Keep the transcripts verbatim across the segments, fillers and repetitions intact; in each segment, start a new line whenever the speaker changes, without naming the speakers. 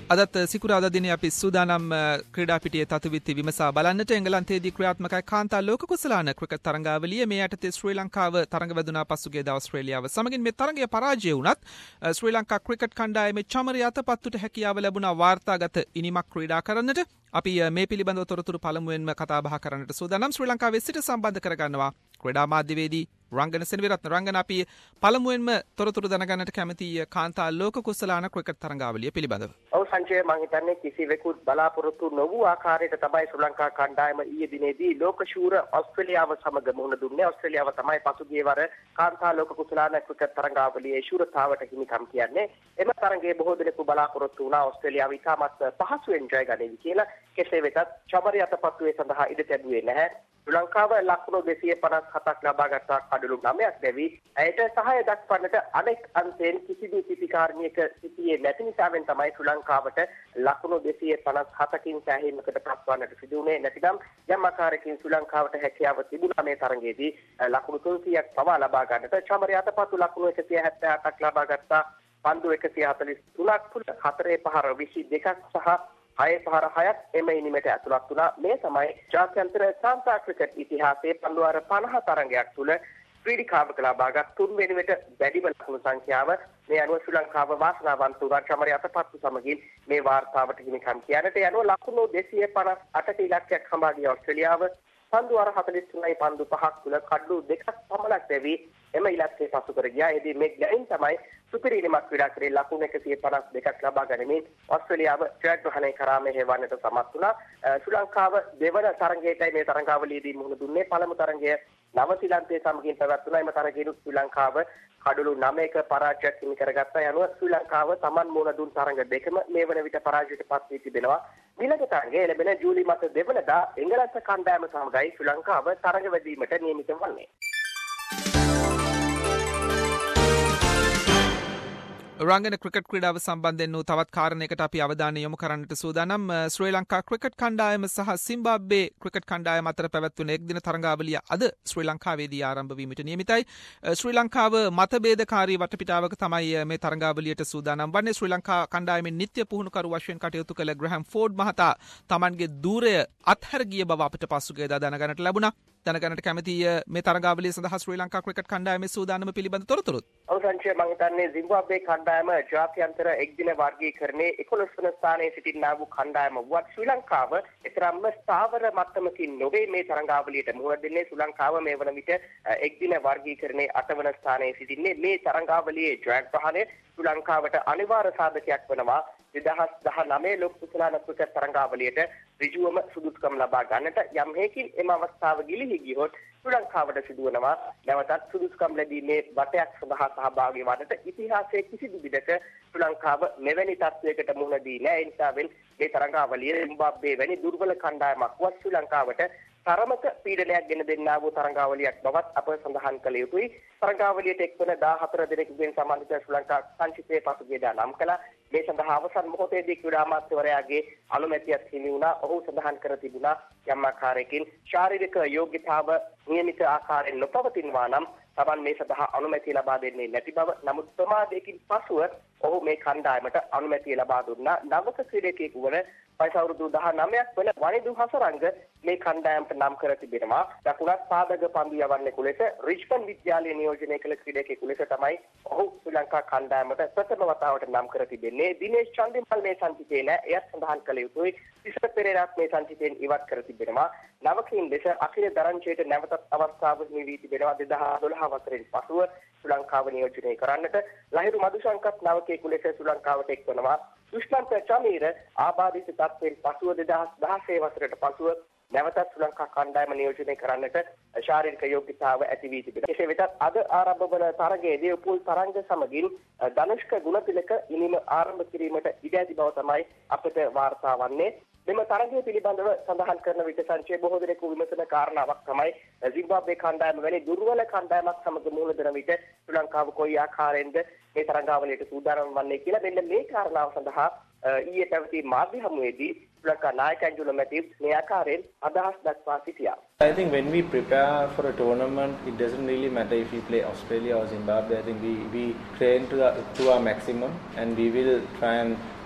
අදත් සිකුරාදා දිනේ අපි සූදානම් ක්‍රීඩා පිටියේ තතුවිත්ති විමසා බලන්නට එංගලන්තයේදී ක්‍රියාත්මකයි කාන්තා ලෝක කුසලාන ක්‍රිකට් තරඟාවලිය මේ යටතේ ශ්‍රී ලංකාව තරඟ වැදුනා පසුගියදා ඕස්ට්‍රේලියාව සමගින් මේ තරඟය පරාජය වුණත් ශ්‍රී ලංකා ක්‍රිකට් කණ්ඩායමේ චමරි අතපත්තුට හැකියාව ලැබුණා වාර්තාගත ඉනිමක් ක්‍රීඩා කරන්නට. අපි මේ පිළිබඳව තොරතුරු පළමුවෙන්ම කතා බහ කරන්නට සූදානම්. ශ්‍රී ලංකාවේ සිට සම්බන්ධ කරගන්නවා ක්‍රීඩා මාධ්‍යවේදී රංගන සෙනවිරත්න. රංගන අපි පළමුවෙන්ම තොරතුරු දැනගන්නට කැමති කාන්තා ලෝක කුසලාන ක්‍රිකට් තරඟාවලිය පිළිබඳව.
ඔව් සංජය, මම හිතන්නේ කිසිවෙකුත් බලාපොරොත්තු නොවූ ආකාරයට තමයි ශ්‍රී ලංකා කණ්ඩායම ඊයේ දිනේදී ලෝක ශූර ඕස්ට්‍රේලියාව සමග මුහුණ දුන්නේ. ඕස්ට්‍රේලියාව තමයි පසුගිය වර කාන්තා ලෝක කුසලාන ක්‍රිකට් තරඟාවලියේ ශූරතාවට හිමිකම් කියන්නේ. එම තරඟයේ බොහෝ දෙනෙකු බලාපොරොත්තු වුණා ඕස්ට්‍රේලියාව ඉතාමත් පහසුවෙන් ජය ගනීවි කියලා. කෙසේ වෙතත් චමරි අතපත්තුවේ සඳහා ඉඩ ලැබුවේ නැහැ. ශ්‍රී ලංකාව ලකුණු දෙසිය පනස් හතක් ලබා ගත්තා කඩලු නවයක් දැවි. ඇයට සහාය දක්වන්නට අනෙක් අන්තයෙන් කිසිදු පිටිකාරණයක සිටියේ නැති නිසාවෙන් තමයි ශ්‍රී ලංකාවට ලකුණු දෙසිය පනස් හතකින් සෑහීමකට පත්වන්නට සිදු වුණේ. නැතිනම් යම් ආකාරයකින් ශ්‍රී ලංකාවට හැකියාව තිබුණා මේ තරඟයේදී ලකුණු තුන්සියයක් පවා ලබා ගන්නට. චමරි අතපත්තු ලකුණු එකසිය හැත්තෑ අටක් ලබා ගත්තා. පන්දු එකසිය හතළිස් තුනක් තුල හතරේ පහර විසි දෙකක් සහ හය පහර හයක් එම ඉනිමට ඇතුළත් වුණා. මේ තමයි ජාත්‍යන්තර කාන්තා ක්‍රිකට් ඉතිහාසයේ පන්දුවාර පනහ තරඟයක් තුල ක්‍රීඩිකාවක ලබාගත් තුන්වෙනි විට වැඩිම ලකුණු සංඛ්‍යාව. මේ අනුව ශ්‍රී ලංකාව වාසනාවන්ත වුණා චමරි අතපත්තු සමගින් මේ වාර්තාවට හිමිකම් කියනට. ඒ අනුව ලකුණු දෙසිය පනස් අටක ඉලක්කයක් හඹා ගිය ඕස්ට්‍රේලියාව පන්දුවාර හතළිස් තුනයි පන්දු පහක් තුල කඩලු දෙකක් පමණක් දැවි එම ඉලක්කය පසු කර ගියා. එදී මේ ග්ලයින් තමයි සුපිරිනිමක් ක්‍රීඩා කරේ ලකුණු එකසිය පනස් දෙකක් ලබා ගනිමින් ඕස්ට්‍රේලියාව ජයග්‍රහණය කරා මෙහෙවන්නට සමත් වුණා. ශ්‍රී ලංකාව දෙවන තරඟයටයි මේ තරඟාවලියේදී මුහුණ දුන්නේ. පළමු තරඟය නවසීලන්තයේ සමගින් පැවැත්වුණා. එම තරඟයේදී ශ්‍රී ලංකාව කඩලු නවයක පරාජයක් හිමි කරගත්තා. යනුව ශ්‍රී ලංකාව Taman මුහුණ දුන් තරඟ දෙකම මේ වන විට පරාජයට පත් වී තිබෙනවා. ඊළඟ තරඟය ලැබෙන ජූලි මාස දෙවනදා එංගලන්ත කණ්ඩායම සමගයි ශ්‍රී ලංකාව තරඟ වැදීමට නියමිත වන්නේ.
රංගන ක්‍රිකට් ක්‍රීඩාව සම්බන්ධයෙන් වූ තවත් කාරණයකට අපි අවධානය යොමු කරන්නට සූදානම්. ශ්‍රී ලංකා ක්‍රිකට් කණ්ඩායම සහ සිම්බාබ්වේ ක්‍රිකට් කණ්ඩායම අතර පැවැත්වුණු එක්දින තරඟාවලිය අද ශ්‍රී ලංකාවේදී ආරම්භ වීමට නියමිතයි. ශ්‍රී ලංකාව මතභේදකාරී වටපිටාවක තමයි මේ තරඟාවලියට සූදානම් වන්නේ. ශ්‍රී ලංකා කණ්ඩායමෙන් නිත්‍ය පුහුණුකරු වශයෙන් කටයුතු කළ ග්‍රැහම් ෆෝඩ් මහතා Tamanගේ දූරය අත්හැර ගිය බව අපිට පසුගියදා දැනගන්නට ලැබුණා. දැනගන්නට කැමතියි මේ තරඟාවලිය සඳහා ශ්‍රී ලංකා ක්‍රිකට් කණ්ඩායමේ සූදානම පිළිබඳ තොරතුරුත්.
ඔව් සංජය, මම හිතන්නේ සිම්බාබ්වේ කණ්ඩායම ජාත්‍යන්තර එක්දින වර්ගීකරණයේ එකොළොස් වන ස්ථානයේ සිටිනා වූ කණ්ඩායම වුවත් ශ්‍රී ලංකාව එතරම්ම ස්ථාවර මට්ටමකින් නොවේ මේ තරඟාවලියට මුහුණ දෙන්නේ. ශ්‍රී ලංකාව මේ වන විට එක්දින වර්ගීකරණයේ අට වන ස්ථානයේ සිටින්නේ. මේ තරඟාවලියේ ජයග්‍රහණය ශ්‍රී ලංකාවට අනිවාර්ය සාධකයක් වෙනවා. දෙදහස් දහනවය ලෝක කුසලාන ක්‍රිකට් තරඟාවලියට ඍජුවම සුදුසුකම් ලබා ගන්නට. යම් හේකින් එම අවස්ථාව ගිලිහි ගියොත් ශ්‍රී ලංකාවට සිදුවනවා නැවතත් සුදුසුකම් ලැබීමේ වටයක් සඳහා සහභාගී වන්නට. ඉතිහාසයේ කිසිදු විදක ශ්‍රී ලංකාව මෙවැනි තත්ත්වයකට මුහුණ දී නැහැ. ඒ නිසාවෙන් මේ තරඟාවලියේ සිම්බාබ්වේ වැනි දුර්වල කණ්ඩායමක් වත් ශ්‍රී ලංකාවට තරමක පීඩනයක් ගෙන දෙන්නා වූ තරඟාවලියක් බවත් අප සඳහන් කළ යුතුයි. තරඟාවලියට එක්වන දාහතර දෙනෙකුගෙන් සම්බන්ධිත ශ්‍රී ලංකා සංචිතයේ පසුගියදා නම් කළා. මේ සඳහා අවසන් මොහොතේදී ක්‍රීඩා අමාත්‍යවරයාගේ අනුමැතියත් හිමි වුණා. ඔහු සඳහන් කර තිබුණා යම් ආකාරයකින් ශාරීරික යෝග්‍යතාව නියමිත ආකාරයෙන් නොපවතිනවා නම් Taman මේ සඳහා අනුමැතිය ලබා දෙන්නේ නැති බව. නමුත් ප්‍රමාදයකින් පසුව ඔහු මේ කණ්ඩායමට අනුමැතිය ලබා දුන්නා. නවක ක්‍රීඩකයෙකු වන වයස අවුරුදු දහනවයක් වන වනිදු හසරංග මේ කණ්ඩායමට නම් කර තිබෙනවා. දකුණත් පාදක පන්දු යවන්නෙකු ලෙස රිච්මන්ඩ් විද්‍යාලය නියෝජනය කළ ක්‍රීඩකයෙකු ලෙස තමයි ඔහු ශ්‍රී ලංකා කණ්ඩායමට ප්‍රථම වතාවට නම් කර තිබෙන්නේ. දිනේෂ් චන්දිමල් මේ සංචිතේ නෑ. එයත් සඳහන් කළ යුතුයි. තිසර පෙරේරාත් මේ සංචිතයෙන් ඉවත් කර තිබෙනවා. නවකීන් ලෙස අඛිල දරංචයට නැවතත් අවස්ථාව හිමි වී තිබෙනවා. දෙදහස් දොළහ වසරෙන් පසුව ශ්‍රී ලංකාව නියෝජනය කරන්නට. ලහිරු මදුශංකත් නවකයෙකු ලෙස ශ්‍රී ලංකාවට එක්වනවා. දුෂ්මන්ත චමීර ආබාධිත තත්ත්වයෙන් පසුව දෙදහස් දහසේ වසරට පසුව නැවතත් ශ්‍රී ලංකා කණ්ඩායම නියෝජනය කරන්නට ශාරීරික යෝග්‍යතාව ඇති වී තිබෙනවා. කෙසේ වෙතත් අද ආරම්භ වන තරගයේදී උපුල් තරංග සමගින් ධනුෂ්ක ගුණතිලක ඉනිම ආරම්භ කිරීමට ඉඩ ඇති බව තමයි අපිට වාර්තා වන්නේ. මෙම තරගය පිළිබඳව සඳහන් කරන විට සංචේ බොහෝ දෙනෙකු විමසන කාරණාවක් තමයි සිම්බාබ්වේ කණ්ඩායම වැනි දුර්වල කණ්ඩායමක් සමග මුහුණ දෙන විට ශ්‍රී ලංකාව කොයි ආකාරයෙන්ද මේ තරගාවලියට සූදානම් වන්නේ කියලා. මෙන්න මේ කාරණාව සඳහා ඊයේ පැවති මාධ්‍ය හමුවේදී ශ්‍රී ලංකා නායක ඇන්ජලෝ මැතිව්ස් මේ ආකාරයෙන් අදහස් දක්වා සිටියා.
I think when we prepare for a tournament, it doesn't really matter if we play Australia or Zimbabwe. I think we, we train to, the, to our maximum and we will try and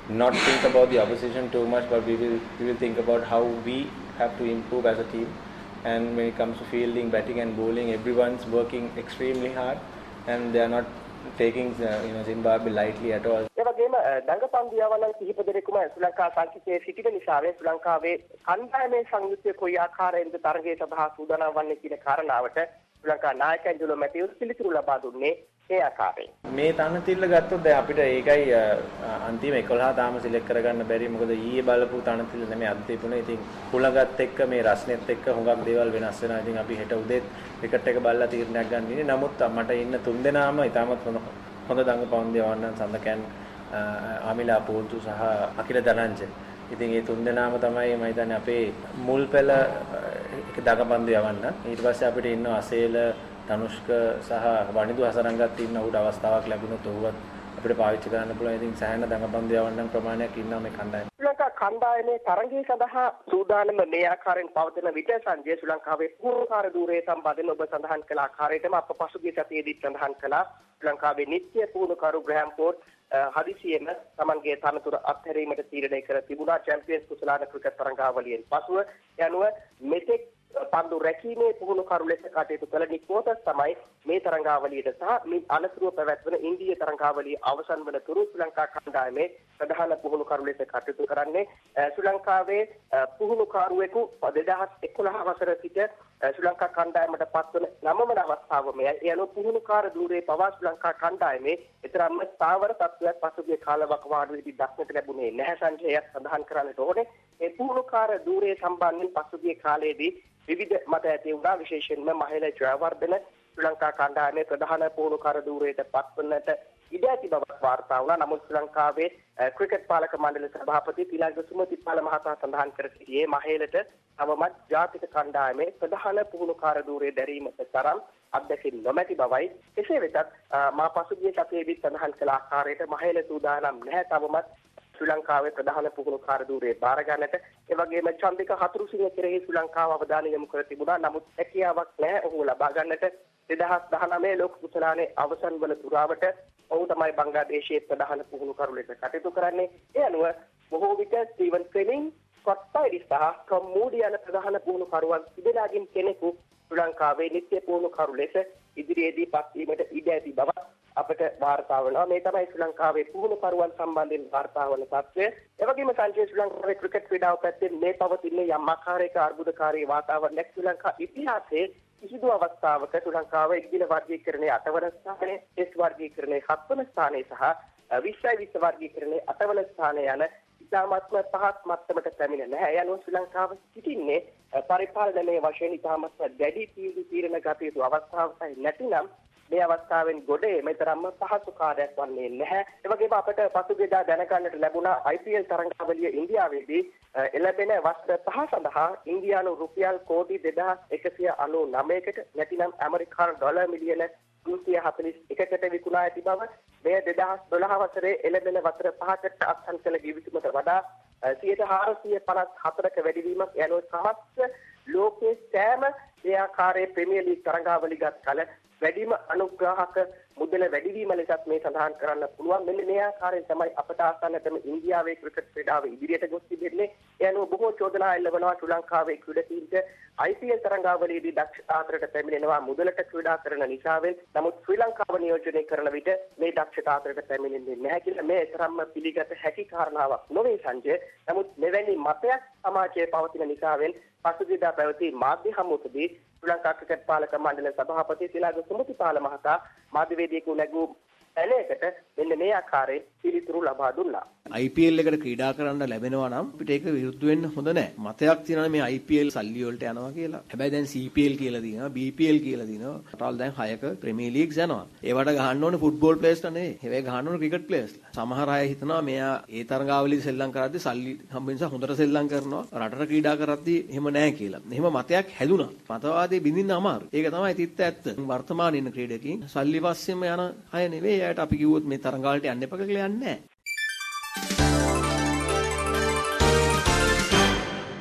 not think about the opposition too much, but we will we will think about how we have to improve as a team. And when it comes to fielding, batting and bowling, everyone's working extremely hard and they are not taking uh, you know Zimbabwe lightly at all.
ඒ වගේම දඟපන්දු යවන කිහිප දෙනෙකුම ශ්‍රී ලංකා සංකීර්ණයේ සිටින නිසාවෙන් ශ්‍රී ලංකාවේ කණ්ඩායමේ සංයුක්ත කොයි ආකාරයෙන්ද තරගයේ සඳහා සූදානම් වන්නේ කියන කාරණාවට ශ්‍රී ලංකා නායකයන් ජුලෝ මැතිව්ස් පිළිතුරු ලබා දුන්නේ ඒ ආකාරයෙන්.
මේ තනතිල්ල ගත්තොත් දැන් අපිට ඒකයි අන්තිම එකොළහ තාම සිලෙක්ට් කරගන්න බැරි. මොකද ඊයේ බලපු තනතිල්ල නෙමෙයි අද තිබුණේ. ඉතින් හුලඟත් එක්ක මේ රස්නෙත් එක්ක හුඟක් දේවල් වෙනස් වෙනවා. ඉතින් අපි හෙට උදේත් ක්‍රිකට් එක බලලා තීරණයක් ගන්න ඉන්නේ. නමුත් මට ඉන්න තුන් දෙනාම ඉතාමත් හොඳ හොඳ දඟපන්දු යවන්නන් සඳකන් ආමිලා පෝල්තු සහ අකිල දනංජය. ඉතින් මේ තුන් දෙනාම තමයි මම හිතන්නේ අපේ මුල් පෙළ එක දඟපන්දු යවන්න. ඊට පස්සේ අපිට ඉන්නවා අසේල තනුෂ්ක සහ වනිදු හසරංගත් ඉන්න උඩ අවස්ථාවක් ලැබුණොත් ඔහුවත් අපිට පාවිච්චි කරන්න පුළුවන්. ඉතින් සෑහෙන දඟපන්දු යවන්නන් ප්‍රමාණයක් ඉන්නවා මේ කණ්ඩායමේ.
ශ්‍රී ලංකා කණ්ඩායමේ තරගයේ සඳහා සූදානම මේ ආකාරයෙන් පවතින විට සංජය ශ්‍රී ලංකාවේ පූර්වකාර ධූරයේ සම්බන්ධයෙන් ඔබ සඳහන් කළ ආකාරයටම අප පසුගිය සතියේදී සඳහන් කළා. ශ්‍රී ලංකාවේ නිත්‍ය පුහුණුකරු ග්‍රෑම් පෝර්ට් හදිසියෙම තමන්ගේ තනතුර අත්හැරීමට තීරණය කර තිබුණා චැම්පියන්ස් කුසලාන ක්‍රිකට් තරඟාවලියෙන් පසුව. යනුව මෙතෙක් පන්දු රැකීමේ පුහුණුකරු ලෙස කටයුතු කළ නික් වෝටර්ස් තමයි මේ තරඟාවලියට සහ මේ අනතුරුව පැවැත්වෙන ඉන්දිය තරඟාවලිය අවසන් වන තුරු ශ්‍රී ලංකා කණ්ඩායමේ ප්‍රධාන පුහුණුකරු ලෙස කටයුතු කරන්නේ. ශ්‍රී ලංකාවේ පුහුණුකරුවෙකු දෙදහස් එකොළහ වසර සිට ශ්‍රී ලංකා කණ්ඩායමට පත්වන නවවන අවස්ථාව මෙයයි. ඒ අනුව පුහුණුකාර ධූරයේ පවා ශ්‍රී ලංකා කණ්ඩායමේ ඊතරම්ම ස්ථාවර තත්ත්වයක් පසුගිය කාලවකවානුවේදී දක්නට ලැබුණේ නැහැ සංජයත් සඳහන් කරන්නට ඕනේ. ඒ පුහුණුකාර ධූරයේ සම්බන්ධයෙන් පසුගිය කාලයේදී විවිධ මත ඇති වුණා. විශේෂයෙන්ම මහේල ජයවර්ධන ශ්‍රී ලංකා කණ්ඩායමේ ප්‍රධාන පුහුණුකාර ධූරයට පත්වන්නට ඉඩ ඇති බවක් වාර්තා වුණා. නමුත් ශ්‍රී ලංකාවේ ක්‍රිකට් පාලක මණ්ඩල සභාපති තිලංග සුමතිපාල මහතා සඳහන් කර සිටියේ මහේලට තවමත් ජාතික කණ්ඩායමේ ප්‍රධාන පුහුණුකාර ධූරයේ දැරීමට තරම් අත්දැකීම් නොමැති බවයි. එසේ වෙතත් මා පසුගිය සතියේදී සඳහන් කළ ආකාරයට මහේල සූදානම් නැහැ තවමත් ශ්‍රී ලංකාවේ ප්‍රධාන පුහුණුකාර ධූරයේ බාර ගන්නට. ඒ වගේම චන්දික හතුරුසිංහ කෙරෙහි ශ්‍රී ලංකාව අවධානය යොමු කර තිබුණා. නමුත් හැකියාවක් නැහැ ඔහු ලබා ගන්නට. දෙදහස් දහනවය ලෝක කුසලානේ අවසන් වන තුරාවට ඔහු තමයි බංග්ලාදේශයේ ප්‍රධාන පුහුණුකරු ලෙස කටයුතු කරන්නේ. ඒ අනුව බොහෝ විට ස්ටීවන් ක්‍රෙමින්, ස්කොට් පයිඩි සහ ටොම් මූඩි යන ප්‍රධාන පුහුණුකරුවන් තිබෙනාගින් කෙනෙකු ශ්‍රී ලංකාවේ නිත්‍ය පුහුණුකරු ලෙස ඉදිරියේදී පත්වීමට ඉඩ ඇති බව අපට වාර්තා වෙනවා. මේ තමයි ශ්‍රී ලංකාවේ පුහුණුකරුවන් සම්බන්ධයෙන් වාර්තා වන තත්ත්වය. ඒ වගේම සංජය ශ්‍රී ලංකාවේ ක්‍රිකට් ක්‍රීඩාව පැත්තෙන් මේ පවතින යම් ආකාරයක අර්බුදකාරී වාතාවරණයක් ශ්‍රී ලංකා ඉතිහාසයේ කිසිදු අවස්ථාවක ශ්‍රී ලංකාවේ එක්දින වර්ගීකරණයේ අටවන ස්ථානයේ, ටෙස්ට් වර්ගීකරණයේ හත්වන ස්ථානයේ සහ විශ්ව විශ්ව වර්ගීකරණයේ අටවන ස්ථානයේ යන ඉතාමත්ම පහත් මට්ටමට පැමිණ නැහැ. යනුව ශ්‍රී ලංකාව සිටින්නේ පරිපාලනයේ වශයෙන් ඉතාමත්ම දැඩි තීරණ ගත යුතු අවස්ථාවකයි. නැතිනම් මේ අවස්ථාවෙන් ගොඩේ මෙතරම්ම පහසු කාර්යයක් වන්නේ නැහැ. ඒ වගේම අපට පසුගියදා දැනගන්නට ලැබුණා ආයි පී එල් තරඟාවලිය ඉන්දියාවේදී එළඹෙන වසර පහ සඳහා ඉන්දියානු රුපියල් කෝටි දෙදහස් එකසිය අනූ නවයකට නැතිනම් ඇමරිකානු ඩොලර් මිලියන තුන්සිය හතළිස් එකකට විකුණා ඇති බව මේ දෙදහස් දොළහ වසරේ එළඹෙන වසර පහකට අත්සන් කළ ගිවිසුමට වඩා සියයට හාරසිය පනස් හතරක වැඩිවීමක් යනුව සමස්ත ලෝකයේ සෑම ඒ ආකාරයේ ප්‍රීමියර් ලීග් තරඟාවලි ගත් කල වැඩිම අනුග්‍රාහක මුදල වැඩිවීම ලෙසත් මේ සඳහන් කරන්න පුළුවන්. මෙන්න මේ ආකාරයෙන් තමයි අපට ආසන්නටම ඉන්දියාවේ ක්‍රිකට් ක්‍රීඩාව ඉදිරියට ගොස් තිබෙන්නේ. ඒ අනුව බොහෝ චෝදනා එල්ලවනවා ශ්‍රී ලංකාවේ ක්‍රීඩකීන්ට ආයි පී එල් තරඟාවලියේදී දක්ෂතා අතරට පැමිණෙනවා මුදලට ක්‍රීඩා කරන නිසාවෙන්. නමුත් ශ්‍රී ලංකාව නියෝජනය කරන විට මේ දක්ෂතා අතරට පැමිණෙන්නේ නැහැ කියලා මේ තරම්ම පිළිගත හැකි කාරණාවක් නොවේ සංජය. නමුත් මෙවැනි මතයක් සමාජයේ පවතින නිසාවෙන් පසුගියදා පැවති මාධ්‍ය හමුවකදී ශ්‍රී ලංකා ක්‍රිකට් පාලක මණ්ඩල සභාපති තිලංග සුමතිපාල මහතා මාධ්‍යවේදියෙකු නැගූ පැනයකට මෙන්න මේ ආකාරයෙන් පිළිතුරු ලබා දුන්නා.
ආයි පී එල් එකට ක්‍රීඩා කරන්න ලැබෙනවා නම් අපිට ඒක විරුද්ධ වෙන්න හොඳ නැහැ. මතයක් තියෙනවා මේ ආයි පී එල් සල්ලි වලට යනවා කියලා. හැබැයි දැන් සී පී එල් කියලා දිනවා, බී පී එල් කියලා දිනවා. රටවල් දැන් හයක ප්‍රීමියර් ලීග්ස් යනවා. ඒවට ගහන්න ඕනේ ෆුට්බෝල් ප්ලේයර්ස්ලා නෙවෙයි. හැබැයි ගහන්න ඕනේ ක්‍රිකට් ප්ලේයර්ස්ලා. සමහර අය හිතනවා මෙයා ඒ තරඟාවලියේදී සෙල්ලම් කරද්දී සල්ලි හම්බ නිසා හොඳට සෙල්ලම් කරනවා. රටට ක්‍රීඩා කරද්දී එහෙම නැහැ කියලා. එහෙම මතයක් හැදුනා. මතවාදී බින්දින්න අමාරු. ඒක තමයි තිත්ත ඇත්ත. වර්තමානයේ ඉන්න ක්‍රීඩකයන් සල්ලි පස්සෙම යන අය නෙවෙයි. එයාට අපි කිව්වොත් මේ තරඟාවලට යන්න එපා කියලා යන්නේ නැහැ.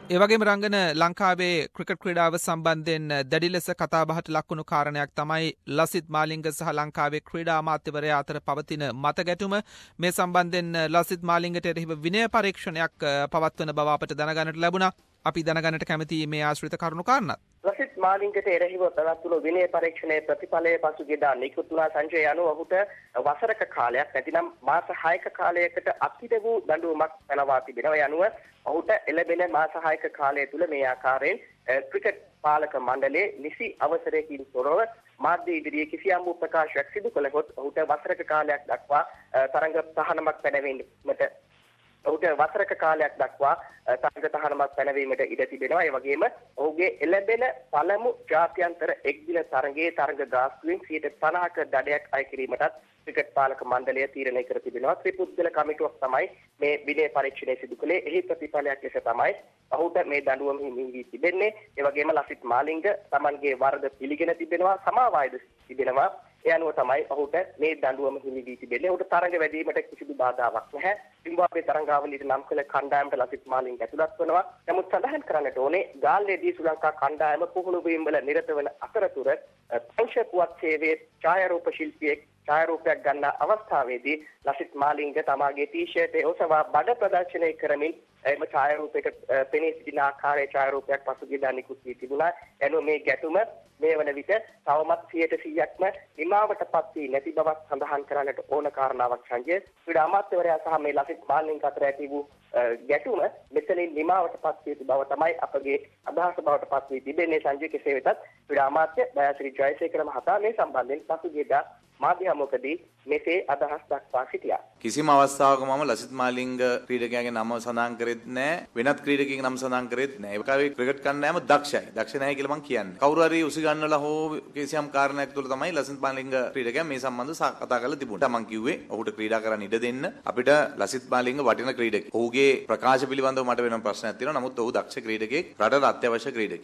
ඒ වගේම රංගන ලංකාවේ ක්‍රිකට් ක්‍රීඩාව සම්බන්ධයෙන් දැඩි ලෙස කතාබහට ලක්වුණු කාරණයක් තමයි ලසිත් මාලිංග සහ ලංකාවේ ක්‍රීඩා අමාත්‍යවරයා අතර පවතින මත ගැටුම. මේ සම්බන්ධයෙන් ලසිත් මාලිංගට එරෙහිව විනය පරීක්ෂණයක් පවත්වන බව අපට දැනගන්නට ලැබුණා. අපි දැනගන්නට කැමති මේ ආශ්‍රිත කරුණු කාරණා.
ලසිත් මාලිංගට එරෙහිව පැවැත්වුණු විනය පරීක්ෂණයේ ප්‍රතිඵලය පසුගියදා නිකුත් වුණා. සංජය යනු ඔහුට වසරක කාලයක් නැතිනම් මාස හයක කාලයකට අත්හිට වූ දඬුවමක් පැනවා තිබෙනවා. යනුව ඔහුට එළඹෙන මාස හයක කාලය තුල මේ ආකාරයෙන් ක්‍රිකට් පාලක මණ්ඩලයේ නිසි අවසරයකින් තොරව මාධ්‍ය ඉදිරියේ කිසියම් වූ ප්‍රකාශයක් සිදු කළහොත් ඔහුට වසරක කාලයක් දක්වා තරඟ තහනමක් පැනවීමට ඔහුට වසරක කාලයක් දක්වා තරඟ තහනමක් පැනවීමට ඉඩ තිබෙනවා. ඒ වගේම ඔහුගේ එළඹෙන පළමු ජාත්‍යන්තර එක්දින තරඟයේ තරඟ ගාස්තුවෙන් සියයට පනහක දඩයක් අය කිරීමටත් ක්‍රිකට් පාලක මණ්ඩලය තීරණය කර තිබෙනවා. ත්‍රිපුද්ගල කමිටුවක් තමයි මේ විනය පරීක්ෂණය සිදු කළේ. එහි ප්‍රතිඵලයක් ලෙස තමයි ඔහුට මේ දඬුවම හිමි වී තිබෙන්නේ. ඒ වගේම ලසිත් මාලිංග තමන්ගේ වරද පිළිගෙන තිබෙනවා, සමාවායද තිබෙනවා. ඒ අනුව තමයි ඔහුට මේ දඬුවම හිමි වී තිබෙන්නේ. ඔහුට තරඟ වැඩිවීමට කිසිදු බාධාවක් නැහැ. සිම්බාබ්වේ තරඟාවලියට නම් කළ කණ්ඩායමට ලසිත් මාලිංග ඇතුළත් වෙනවා. නමුත් සඳහන් කරන්නට ඕනේ ගාල්ලේදී ශ්‍රී ලංකා කණ්ඩායම පුහුණු වීම වල නිරත වන අතරතුර පංච පුවත් සේවයේ ඡායාරූප ශිල්පියෙක් ඡායාරූපයක් ගන්න අවස්ථාවේදී ලසිත් මාලිංග තමාගේ ටී-ෂර්ට් එක ඔසවා බඩ ප්‍රදර්ශනය කරමින් එම ඡායාරූපයක පෙනී සිටින ආකාරයේ ඡායාරූපයක් පසුගියදා නිකුත් වී තිබුණා. එනු මේ ගැටුම මේ වන විට තවමත් සියයට සීයක්ම නිමාවටපත් වී නැති බවක් සඳහන් කරන්නට ඕන කාරණාවක් සංජය. ක්‍රීඩා අමාත්‍යවරයා සහ මේ ලසිත් මාලිංග අතර ඇති වූ ගැටුම මෙතනින් නිමාවටපත් වී බව තමයි අපගේ අදහස බවට පත් වී තිබෙන්නේ. සංජය කෙසේ වෙතත් ක්‍රීඩා අමාත්‍ය දයාසිරි ජයසේකර මහතා මේ සම්බන්ධයෙන් පසුගියදා මාධ්‍ය හමුවකදී මෙසේ අදහස් දක්වා සිටියා.
කිසිම අවස්ථාවක මම ලසිත් මාලිංග ක්‍රීඩකයාගේ නම සඳහන් කරෙත් නැහැ. වෙනත් ක්‍රීඩකයෙකුගේ නම සඳහන් කරෙත් නැහැ. ඒකයි ක්‍රිකට් කණ්ඩායම දක්ෂයි. දක්ෂ නැහැ කියලා මම කියන්නේ. කවුරු හරි උසිගන්නලා හෝ කිසියම් කාරණයක් තුළ තමයි ලසිත් මාලිංග ක්‍රීඩකයා මේ සම්බන්ධව කතා කරලා තිබුණා. මම කිව්වේ ඔහුට ක්‍රීඩා කරන්න ඉඩ දෙන්න. අපිට ලසිත් මාලිංග වටින ක්‍රීඩකයෙක්. ඔහුගේ ප්‍රකාශ පිළිබඳව මට වෙනම ප්‍රශ්නයක් තියෙනවා. නමුත් ඔහු දක්ෂ ක්‍රීඩකයෙක්. රටට අත්‍යවශ්‍ය ක්‍රීඩකයෙක්.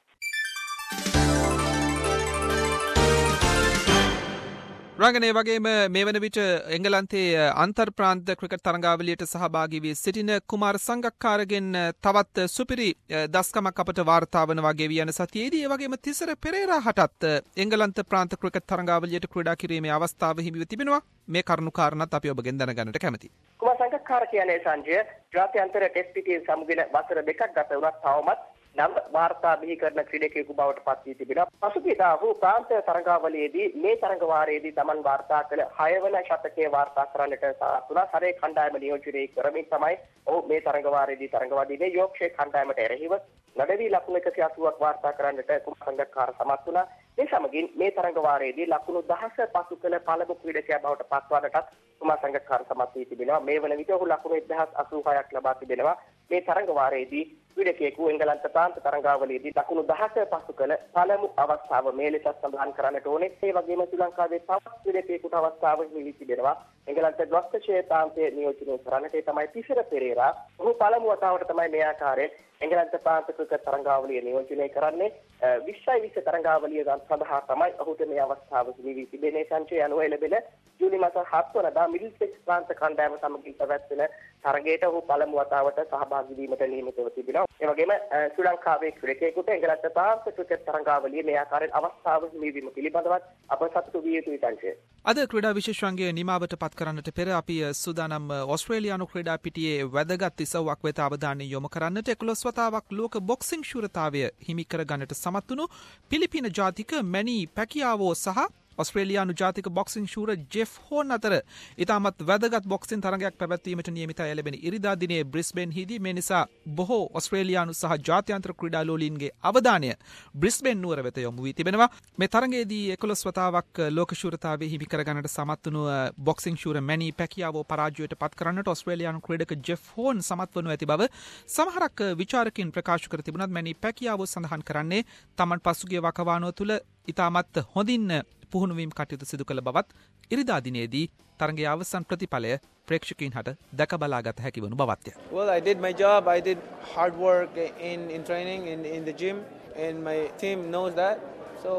රංගනේ වගේම මේ වන විට එංගලන්තයේ අන්තර්ප්‍රාන්ත ක්‍රිකට් තරඟාවලියට සහභාගී වී සිටින කුමාර සංගක්කාරගෙන් තවත් සුපිරි දස්කමක් අපට වාර්තා වන වගේ වී යන සතියේදී ඒ වගේම තිසර පෙරේරා හටත් එංගලන්ත ප්‍රාන්ත ක්‍රිකට් තරඟාවලියට ක්‍රීඩා කිරීමේ අවස්ථාව හිමිව තිබෙනවා. මේ කරුණු කාරණාත් අපි ඔබගෙන් දැනගන්නට කැමැතියි.
කුමාර සංගක්කාර කියන්නේ සංජය ජාත්‍යන්තර ටෙස්ට් පිටියෙන් සමුගෙන වසර දෙකක් ගත වුණත් තවමත් නව වාර්තා බිහි කරන ක්‍රීඩකයෙකු බවට පත් වී තිබෙනවා. පසුගියදා වූ ප්‍රාන්ත තරඟාවලියේදී මේ තරඟ වාරයේදී Taman වාර්තා කළ හය වන ශතකයේ වාර්තා කරන්නට සාතුණා. සරේ කණ්ඩායම නියෝජනය කරමින් තමයි ඔහු මේ තරඟ වාරයේදී තරඟ වදින්නේ. යෝක්ෂේ කණ්ඩායමට එරෙහිව නඩවි ලකුණු එකසිය අසූවක් වාර්තා කරන්නට කුමාර සංගක්කාර සමත් වුණා. මේ සමගින් මේ තරඟ වාරයේදී ලකුණු දහස පසු කළ පළමු ක්‍රීඩකයා බවට පත්වන්නටත් කුමාර සංගක්කාර සමත් වී තිබෙනවා. මේ වන විට ඔහු ලකුණු එක්දහස් අසූහයක් ලබා තිබෙනවා. මේ තරඟ වාරයේදී ක්‍රීඩකයෙකු එංගලන්ත ප්‍රාන්ත තරඟාවලියේදී ලකුණු දහස පසු කළ පළමු අවස්ථාව මේ ලෙස සඳහන් කරන්නට ඕනේ. ඒ වගේම ශ්‍රී ලංකාවේ තවත් ක්‍රීඩකයෙකුට අවස්ථාව හිමි තිබෙනවා. එංගලන්ත ග්ලොස්ටර්ෂයර් ප්‍රාන්තයේ නියෝජනය කරන්නට ඒ තමයි තිසර පෙරේරා. ඔහු පළමු වතාවට තමයි මේ ආකාරයෙන් එංගලන්ත ප්‍රාන්ත ක්‍රිකට් තරඟාවලිය නියෝජනය කරන්නේ. විස්සයි විස්ස තරඟාවලිය සඳහා තමයි ඔහුට මේ අවස්ථාව හිමි තිබෙන්නේ. සංචය අනුව ලැබෙන ජූනි මාස හත් වනදා මිඩල්සෙක්ස් ප්‍රාන්ත කණ්ඩායම සමගින් පැවැත්වෙන තරගයට ඔහු පළමු වතාවට සහභාගී වීමට නියමිතව තිබෙනවා. ඒ වගේම ශ්‍රී ලංකාවේ ක්‍රීඩකයෙකුට එංගලන්ත ප්‍රාන්ත ක්‍රිකට් තරඟාවලියේ මේ ආකාරයෙන් අවස්ථාව හිමි වීම පිළිබඳවත් අප සතුටු විය යුතුයි සංචය.
අද ක්‍රීඩා විශේෂාංගයේ නිමාවට පත් කරන්නට පෙර අපි සූදානම් ඕස්ට්‍රේලියානු ක්‍රීඩා පිටියේ වැදගත් ඉසව්වක් වෙත අවධානය යොමු කරන්නට එකොළොස් වතාවක් ලෝක බොක්සිං ශූරතාවය හිමි කර ගන්නට සමත් වුණු පිලිපින ජාතික මැනි පැකියාවෝ සහ ඔස්ට්‍රේලියානු ජාතික බොක්සිං ශූර ජෙෆ් හෝන් අතර ඉතාමත් වැදගත් බොක්සිං තරගයක් පැවැත්වීමට නියමිතයි ලැබෙන ඉරිදා දිනේ බ්‍රිස්බේන්හිදී. මේ නිසා බොහෝ ඔස්ට්‍රේලියානු සහ ජාත්‍යන්තර ක්‍රීඩාලෝලීන්ගේ අවධානය බ්‍රිස්බේන් නුවර වෙත යොමු වී තිබෙනවා. මේ තරගයේදී එකොළොස් වතාවක් ලෝක ශූරතාවය හිමි කර ගන්නට සමත් වුණු බොක්සිං ශූර මැනි පැකියාවෝ පරාජයට පත් කරන්නට ඔස්ට්‍රේලියානු ක්‍රීඩක ජෙෆ් හෝන් සමත් වනු ඇති බව සමහරක් විචාරකින් ප්‍රකාශ කර තිබුණත් මැනි පැකියාවෝ සඳහන් කරන්නේ තමන් පසුගිය වකවානුව තුළ ඉතාමත් හොඳින් පුහුණුවීම් කටයුතු සිදු කළ බවත් ඉරිදා දිනේදී තරගයේ අවසන් ප්‍රතිඵලය ප්‍රේක්ෂකයන් හට දැක බලාගත හැකි වනු බවත්ය.
Well, I did my job. I did hard work in in training in in the gym and my team knows that. So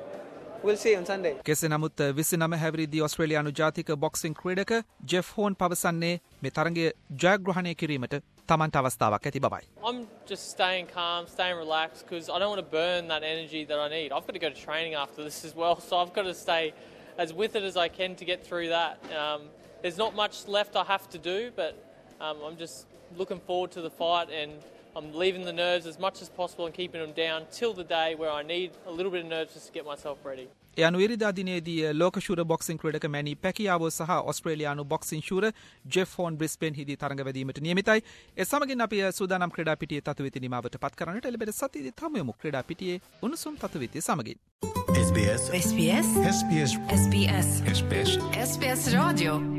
we'll see on Sunday.
කෙසේ නමුත් විසිනම හැවිරිදි ඔස්ට්‍රේලියානු ජාතික බොක්සිං ක්‍රීඩක ජෙෆ් හෝන් පවසන්නේ මේ තරගය ජයග්‍රහණය කිරීමට තමන්ට අවස්ථාවක් ඇති බවයි.
I'm just staying calm, staying relaxed because I don't want to burn that energy that I need. I've got to go to training after this as well, so I've got to stay as with it as I can to get through that. Um, there's not much left I have to do, but um, I'm just looking forward to the fight and I'm leaving the nerves as much as possible and keeping them down till the day where I need a little bit of nerves just to get myself ready.
යනු ඉරිදා දිනේදී ලෝක ශූර boxing ක්‍රීඩක Manny Pacquiao සහ ඔස්ට්‍රේලියානු boxing ශූර Jeff Horn Brisbane හිදී තරඟ වැදීමට නියමිතයි. ඒ සමගින් අපි සූදානම් ක්‍රීඩා පිටියේ තතුවිති නිමාවට පත් කරන්නට එළඹෙන සතියේදී තමයමු ක්‍රීඩා පිටියේ උණුසුම් තතුවිති සමගින්.
S B S S B S S B S S B S S B S S B S Radio